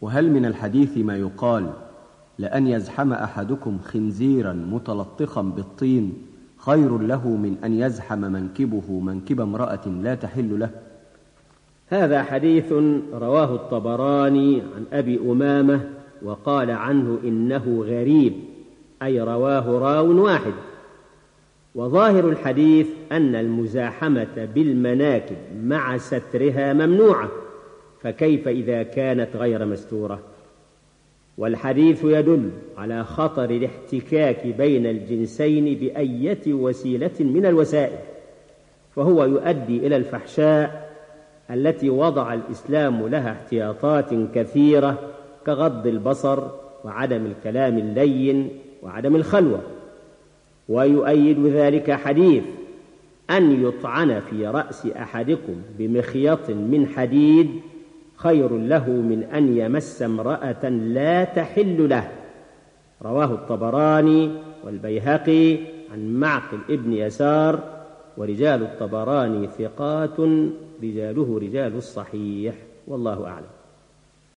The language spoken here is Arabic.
وهل من الحديث ما يقال لأن يزحم أحدكم خنزيرا متلطخا بالطين خير له من أن يزحم منكبه منكب امرأة لا تحل له؟ هذا حديث رواه الطبراني عن أبي أمامة وقال عنه إنه غريب، أي رواه راو واحد. وظاهر الحديث أن المزاحمة بالمناكب مع سترها ممنوعة، فكيف إذا كانت غير مستورة؟ والحديث يدل على خطر الاحتكاك بين الجنسين بأية وسيلة من الوسائل، فهو يؤدي إلى الفحشاء التي وضع الإسلام لها احتياطات كثيرة كغض البصر وعدم الكلام اللين وعدم الخلوة. ويؤيد ذلك حديث أن يطعن في رأس أحدكم بمخيط من حديد خير له من أن يمس امرأة لا تحل له، رواه الطبراني والبيهقي عن معقل ابن يسار، ورجال الطبراني ثقات رجاله رجال الصحيح، والله أعلم.